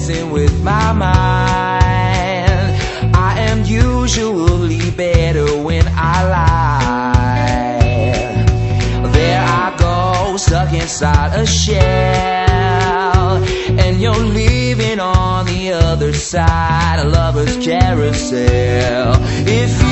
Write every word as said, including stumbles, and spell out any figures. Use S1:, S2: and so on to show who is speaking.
S1: messing with my mind. I am usually better when I lie. There I go, stuck inside a shell, and you're leaving on the other side, a lover's carousel. If